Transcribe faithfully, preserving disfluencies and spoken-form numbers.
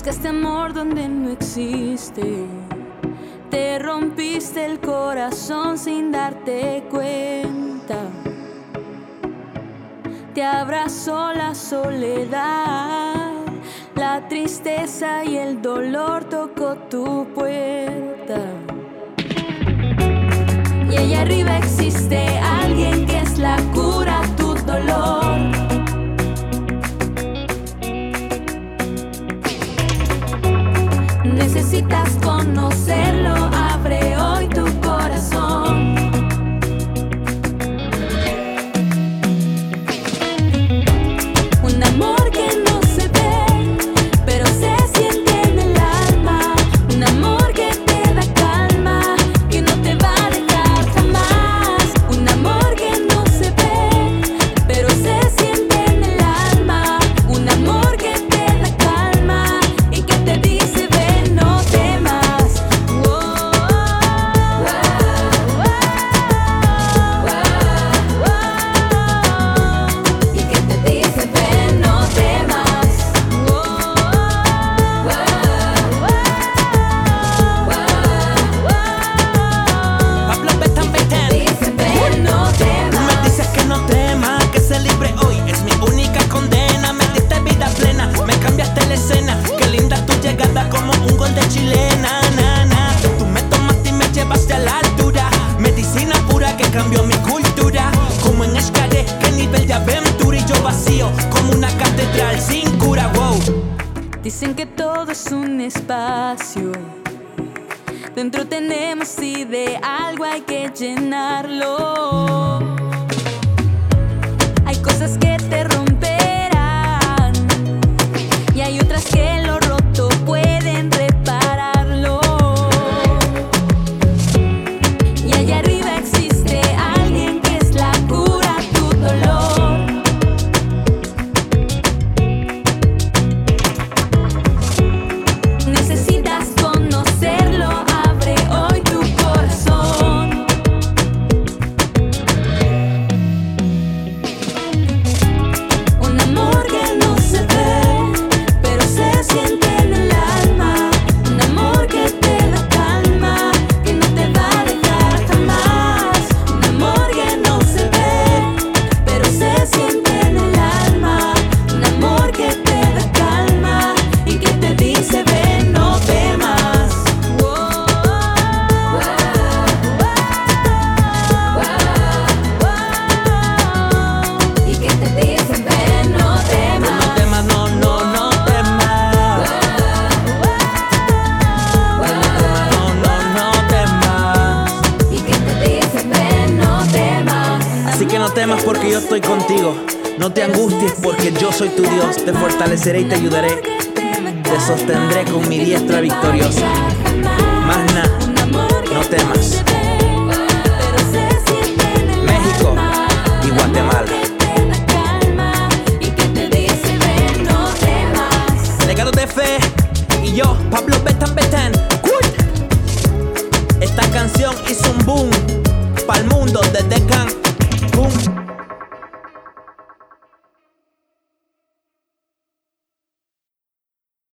Buscaste amor donde no existe. Te rompiste el corazón sin darte cuenta. Te abrazó la soledad, la tristeza y el dolor tocó tu puerta. Y allá arriba existe alguien que es la cura a tu dolor. Necesitas conocerlo, abre hoy tu corazón. Un amor que no se ve, pero se siente en el alma. Un amor que te da calma, que no te va a dejar jamás. Un amor que no se ve, pero se siente en el alma. Un amor que te da calma y que te dice ven, no temas. Oh, oh, oh, oh, oh. Y que te dice ven, no temas. Oh, oh, oh, oh. Pablo Betán Betán. Dice ven, no Tú temas. me dices que no temas, que ser libre hoy es mi única condena. Me diste vida plena, me cambiaste la escena. Qué linda tu llegada como un gol de chilena, na, na. Tú me tomaste y me llevaste a la altura. Medicina pura que cambió mi cultura. Como en Escaré, qué nivel de aventura. Y yo vacío como una catedral sin cura, wow. Dicen que todo es un espacio. Dentro tenemos y de algo hay que llenarlo. Hay cosas que te romperán y hay otras que lo roto pueden repararlo. Y allá arriba existe alguien que es la cura a tu dolor. Necesitas conocerlo, abre hoy tu corazón. Un amor que no se ve, pero se siente en el alma. Un amor que te da calma, que no te va a dejar jamás. Un amor que no se ve, pero se siente en el alma. Un amor que te da calma y que te dice ven, no temas. Oh, oh, oh, oh, oh. Y que te dice ven, no temas. No temas, no, no, no temas. No, no, no temas. Y que te dice ven, no temas. Así que no temas porque yo estoy contigo. No te angusties porque yo soy tu Dios. Te fortaleceré y te ayudaré. Te sostendré con mi diestra victoriosa. Más nada, no temas. México y Guatemala. Legado de fe y yo, Pablo Betán Betán. Esta canción hizo un boom pa'l mundo desde Can.